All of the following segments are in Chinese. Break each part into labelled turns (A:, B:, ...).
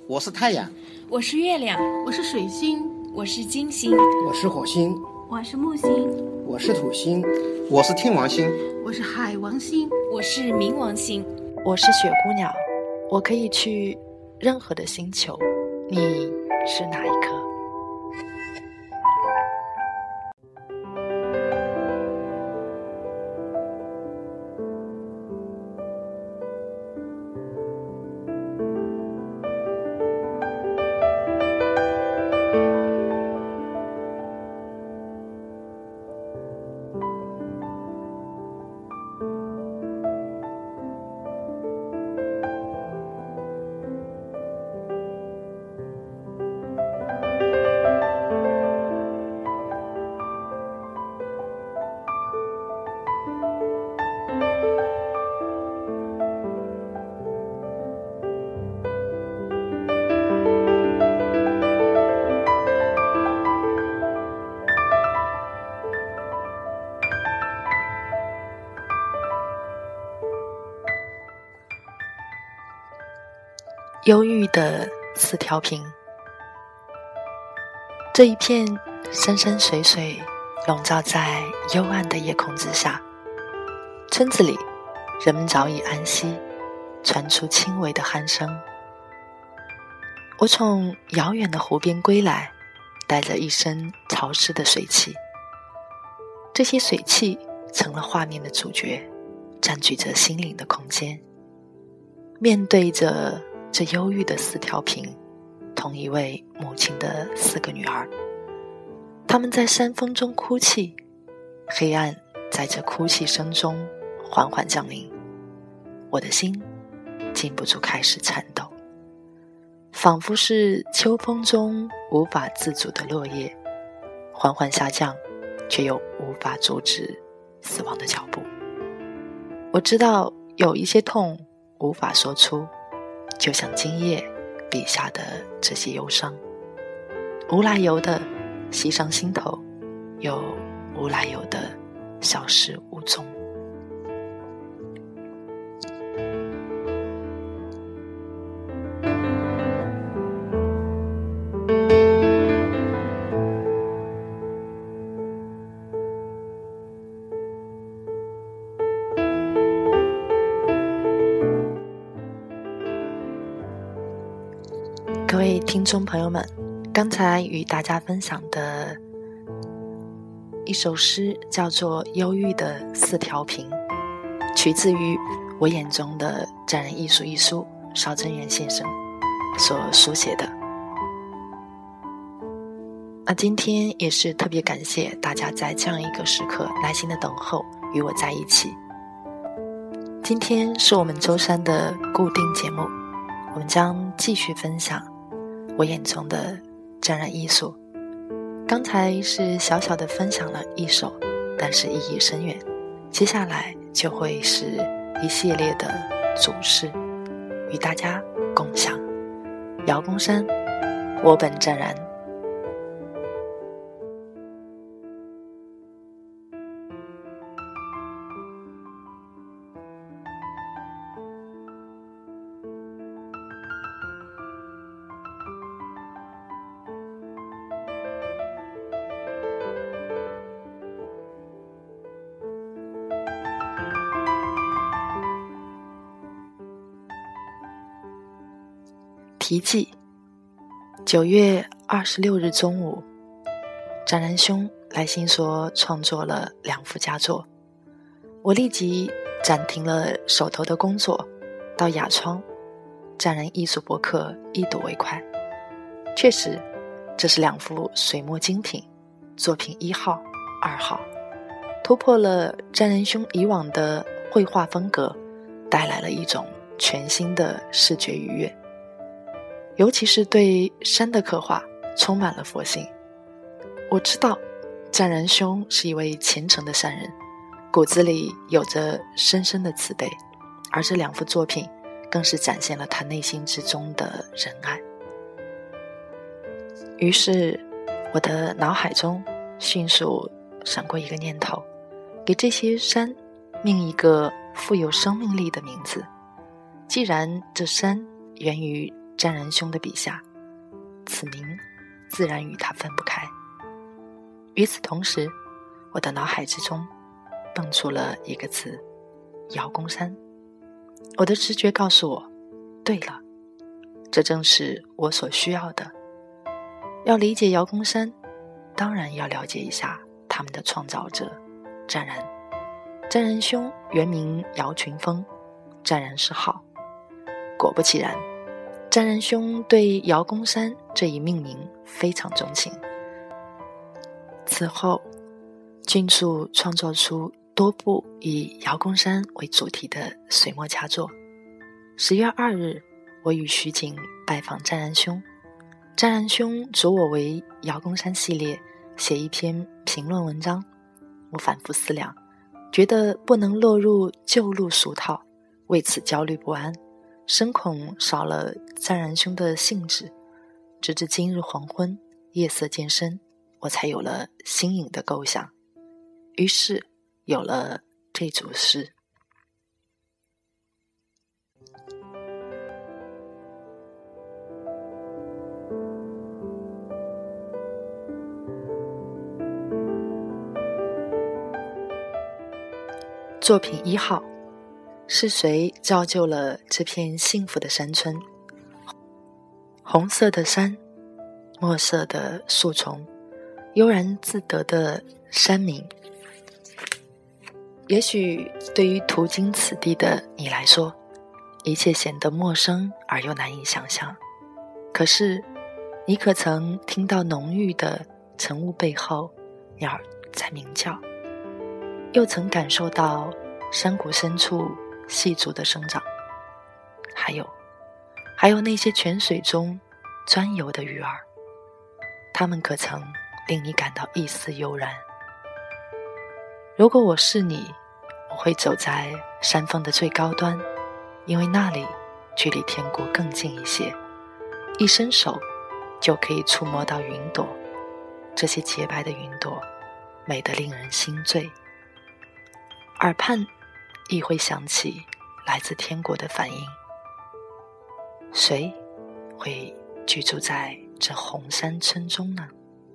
A: 我是太阳，
B: 我是月亮，
C: 我是水星，
B: 我是金星，
D: 我是火星，
E: 我是木星，
D: 我是土星，
A: 我是天王星，
C: 我是海王星，
B: 我是冥王星，
F: 我是雪姑鸟。我可以去任何的星球，你是哪一颗？忧郁的四条屏，这一片山山水水笼罩在幽暗的夜空之下。村子里人们早已安息，传出轻微的鼾声。我从遥远的湖边归来，带着一身潮湿的水汽。这些水汽成了画面的主角，占据着心灵的空间。面对着这忧郁的四条屏，同一位母亲的四个女儿，她们在山峰中哭泣，黑暗在这哭泣声中缓缓降临。我的心禁不住开始颤抖，仿佛是秋风中无法自主的落叶，缓缓下降，却又无法阻止死亡的脚步。我知道有一些痛无法说出，就像今夜笔下的这些忧伤，无来由的袭上心头，又无来由的消失无踪。各位听众朋友们，刚才与大家分享的一首诗叫做《忧郁的四条屏》，取自于我眼中的站人艺术一书邵正元先生所书写的。今天也是特别感谢大家在这样一个时刻耐心的等候与我在一起。今天是我们周三的固定节目，我们将继续分享我眼中的沾染艺术。刚才是小小的分享了一首，但是意义深远。接下来就会是一系列的主事，与大家共享。姚公山，我本沾染。题记：9月26日中午，沾染兄来信说创作了2幅佳作。我立即暂停了手头的工作，到雅窗沾染艺术博客一睹为快。确实，这是2幅水墨精品，作品1号、2号，突破了沾染兄以往的绘画风格，带来了一种全新的视觉愉悦。尤其是对山的刻画充满了佛性。我知道沾染兄是一位虔诚的善人，骨子里有着深深的慈悲，而这2幅作品更是展现了他内心之中的仁爱。于是我的脑海中迅速闪过一个念头，给这些山命一个富有生命力的名字。既然这山源于湛然兄的笔下，此名自然与他分不开。与此同时，我的脑海之中蹦出了一个词：姚公山。我的直觉告诉我，对了，这正是我所需要的。要理解姚公山，当然要了解一下他们的创造者湛然。湛然兄原名姚群峰，湛然是号。果不其然，湛然兄对姚公山这一命名非常钟情。此后迅速创作出多部以姚公山为主题的水墨佳作。10月2日，我与徐景拜访湛然兄，湛然兄嘱我为姚公山系列写一篇评论文章。我反复思量，觉得不能落入旧路俗套，为此焦虑不安，深恐少了湛然兄的兴致。直至今日黄昏，夜色渐深，我才有了新颖的构想，于是有了这组诗。作品1号，是谁造就了这片幸福的山村？红色的山，墨色的树丛，悠然自得的山民。也许对于途经此地的你来说，一切显得陌生而又难以想象。可是你可曾听到浓郁的晨雾背后鸟儿在鸣叫，又曾感受到山谷深处细竹的生长，还有那些泉水中钻游的鱼儿，它们可曾令你感到一丝悠然？如果我是你，我会走在山峰的最高端，因为那里距离天国更近一些，一伸手就可以触摸到云朵，这些洁白的云朵美得令人心醉，耳畔亦会响起来自天国的反应。谁会居住在这红山村中呢？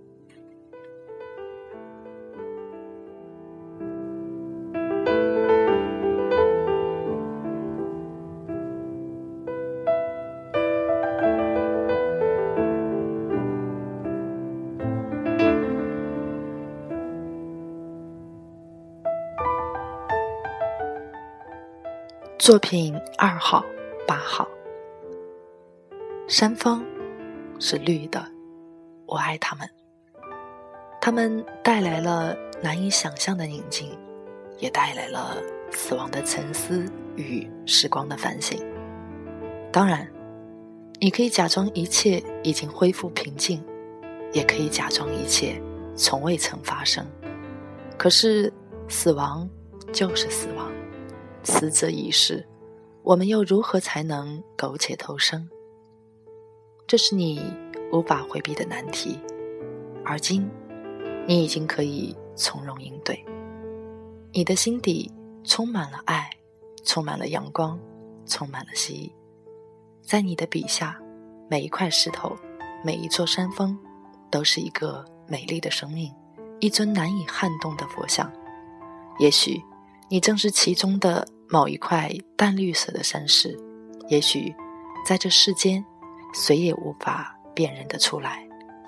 F: 作品2号、8号。山峰是绿的，我爱它们。它们带来了难以想象的宁静，也带来了死亡的沉思与时光的反省。当然，你可以假装一切已经恢复平静，也可以假装一切从未曾发生。可是死亡就是死亡，死者已逝，我们又如何才能苟且偷生？这是你无法回避的难题，而今你已经可以从容应对。你的心底充满了爱，充满了阳光，充满了希冀。在你的笔下，每一块石头，每一座山峰，都是一个美丽的生命，一尊难以撼动的佛像。也许你正是其中的某一块淡绿色的山石，也许在这世间谁也无法辨认得出来。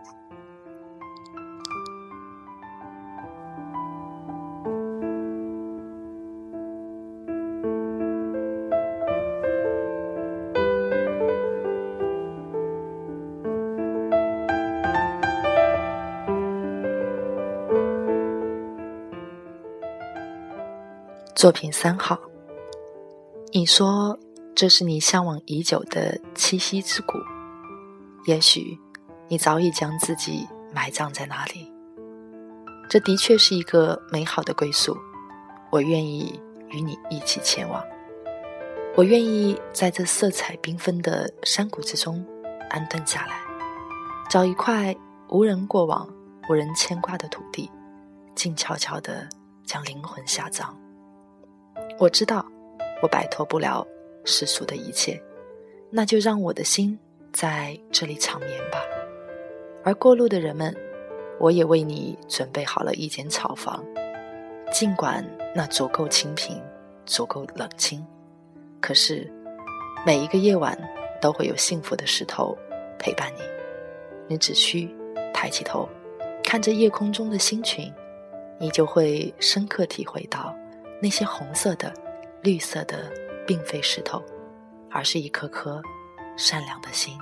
F: 作品3号，你说这是你向往已久的栖息之谷，也许你早已将自己埋葬在那里。这的确是一个美好的归宿，我愿意与你一起前往。我愿意在这色彩缤纷的山谷之中安顿下来，找一块无人过往、无人牵挂的土地，静悄悄地将灵魂下葬。我知道我摆脱不了世俗的一切，那就让我的心在这里长眠吧。而过路的人们，我也为你准备好了一间草房，尽管那足够清贫，足够冷清，可是每一个夜晚都会有幸福的石头陪伴你。你只需抬起头，看着夜空中的星群，你就会深刻体会到那些红色的、绿色的并非石头，而是一颗颗善良的心。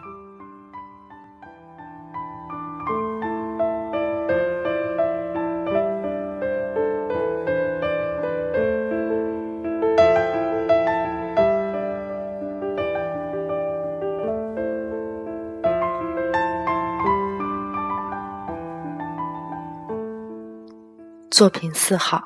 F: 作品4号。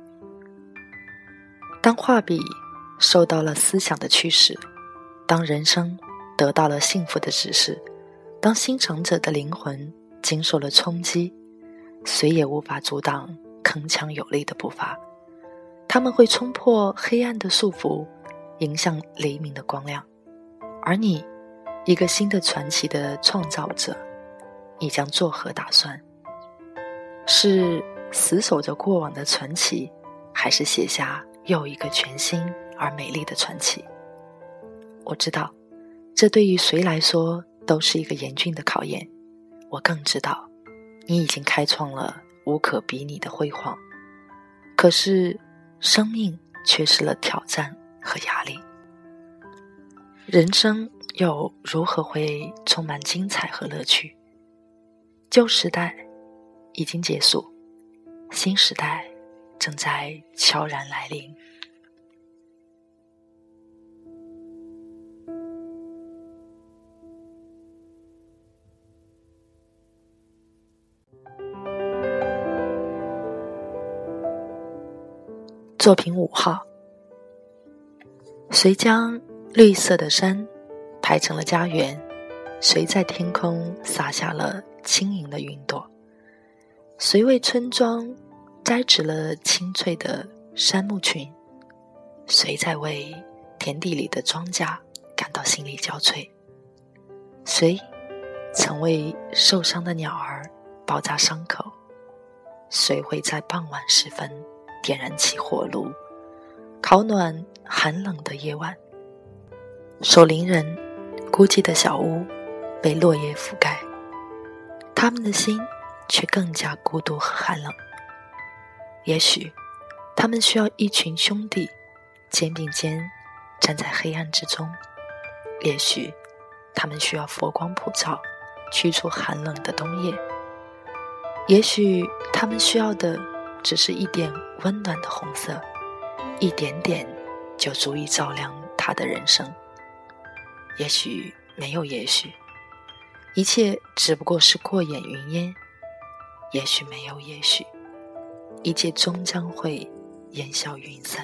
F: 当画笔受到了思想的驱使，当人生得到了幸福的指示，当欣赏者的灵魂经受了冲击，谁也无法阻挡铿锵有力的步伐。他们会冲破黑暗的束缚，迎向黎明的光亮。而你，一个新的传奇的创造者，你将作何打算？是死守着过往的传奇，还是写下又一个全新而美丽的传奇？我知道，这对于谁来说都是一个严峻的考验。我更知道，你已经开创了无可比拟的辉煌。可是，生命缺失了挑战和压力。人生又如何会充满精彩和乐趣？旧时代已经结束，新时代正在悄然来临。作品5号。谁将绿色的山排成了家园？谁在天空洒下了轻盈的云朵？谁为村庄栽植了青翠的杉木群？谁在为田地里的庄稼感到心力交瘁？谁曾为受伤的鸟儿包扎伤口？谁会在傍晚时分点燃起火炉，烤暖寒冷的夜晚？守灵人孤寂的小屋被落叶覆盖，他们的心却更加孤独和寒冷。也许他们需要一群兄弟肩并肩站在黑暗之中，也许他们需要佛光普照驱除寒冷的冬夜，也许他们需要的只是一点温暖的红色，一点点就足以照亮他的人生。也许没有也许，一切只不过是过眼云烟。也许没有也许，一切终将会烟消云散。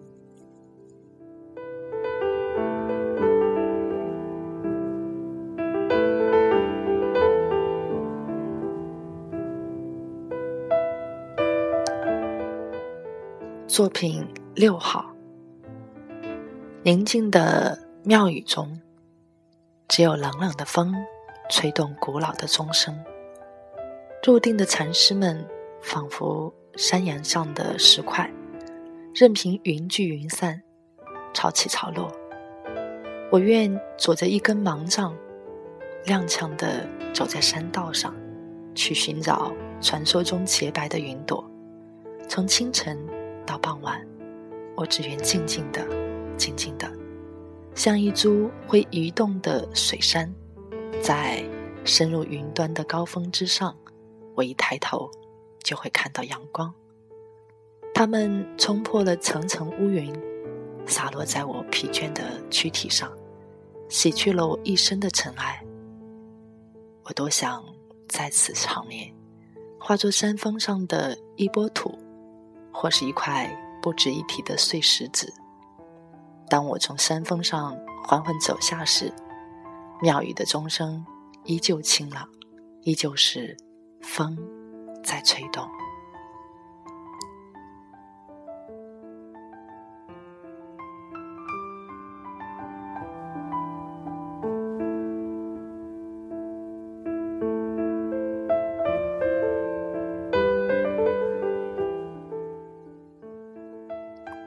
F: 作品6号。宁静的庙宇中，只有冷冷的风吹动古老的钟声。入定的禅师们仿佛山岩上的石块，任凭云聚云散，潮起潮落。我愿左着一根盲杖，踉跄地走在山道上，去寻找传说中洁白的云朵。从清晨到傍晚，我只愿静静地静静地，像一株会移动的水杉，在深入云端的高峰之上，我一抬头就会看到阳光。它们冲破了层层乌云，洒落在我疲倦的躯体上，洗去了我一身的尘埃。我多想在此长眠，化作山峰上的一波土，或是一块不值一提的碎石子。当我从山峰上缓缓走下时，庙宇的钟声依旧清朗，依旧是风在吹动。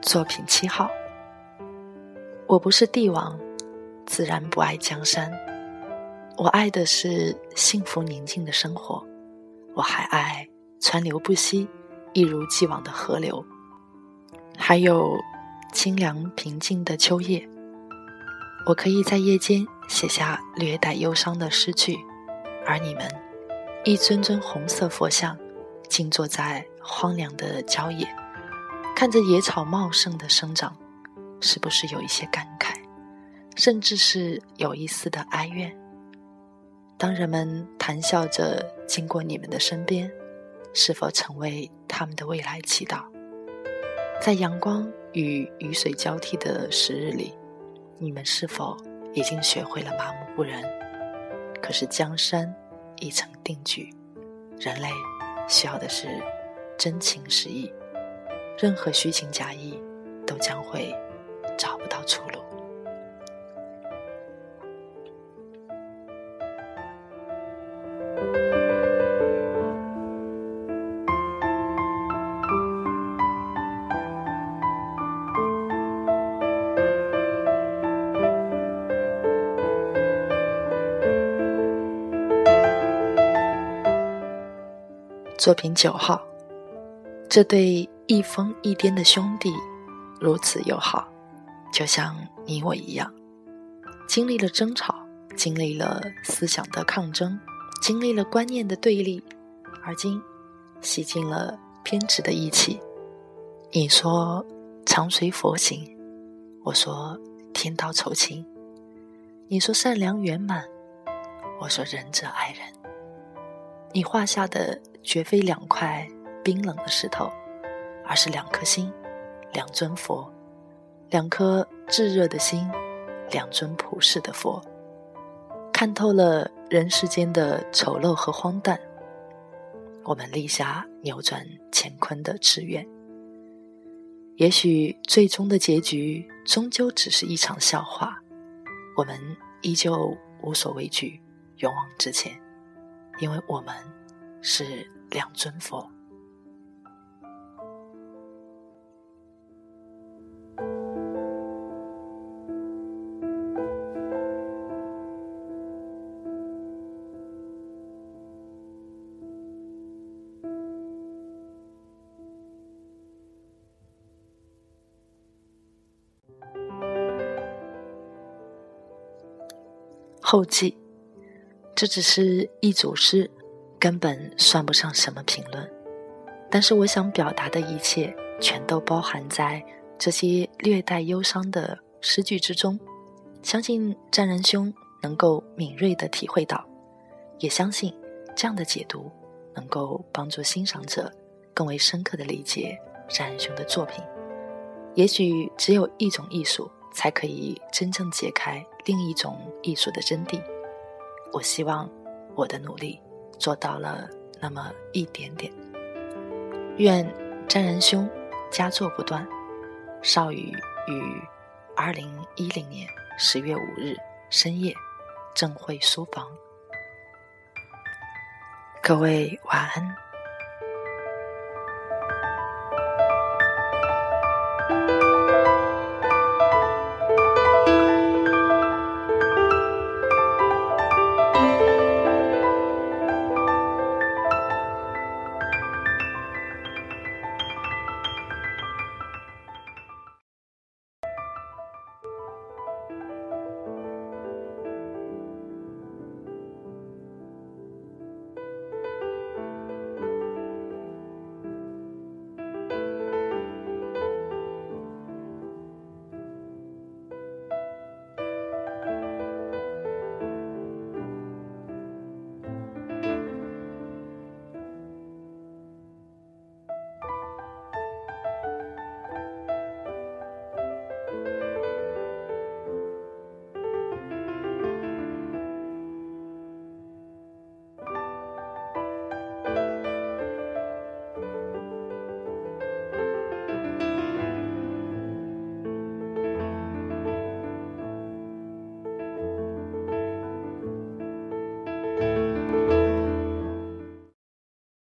F: 作品7号。我不是帝王，自然不爱江山。我爱的是幸福宁静的生活，我还爱川流不息、一如既往的河流，还有清凉平静的秋夜。我可以在夜间写下略带忧伤的诗句，而你们一尊尊红色佛像静坐在荒凉的郊野，看着野草茂盛的生长，是不是有一些感慨，甚至是有一丝的哀怨？当人们谈笑着经过你们的身边，是否成为他们的未来祈祷？在阳光与雨水交替的时日里，你们是否已经学会了麻木不仁？可是江山已成定局，人类需要的是真情实意，任何虚情假意都将会找不到出路。作品9号，这对一疯一癫的兄弟如此友好，就像你我一样，经历了争吵，经历了思想的抗争，经历了观念的对立，而今洗尽了偏执的义气。你说常随佛行，我说天道酬勤。你说善良圆满，我说仁者爱人。你画下的绝非2块冰冷的石头，而是2颗心，2尊佛，2颗炙热的心，2尊普世的佛。看透了人世间的丑陋和荒诞，我们立下扭转乾坤的志愿。也许最终的结局终究只是一场笑话，我们依旧无所畏惧，勇往直前，因为我们是2尊佛。后记，这只是一组诗，根本算不上什么评论，但是我想表达的一切全都包含在这些略带忧伤的诗句之中。相信湛然兄能够敏锐地体会到，也相信这样的解读能够帮助欣赏者更为深刻地理解湛然兄的作品。也许只有一种艺术才可以真正解开另一种艺术的真谛。我希望我的努力做到了那么一点点。愿湛然兄佳作不断。少宇于2010年10月5日深夜正会书房。各位晚安。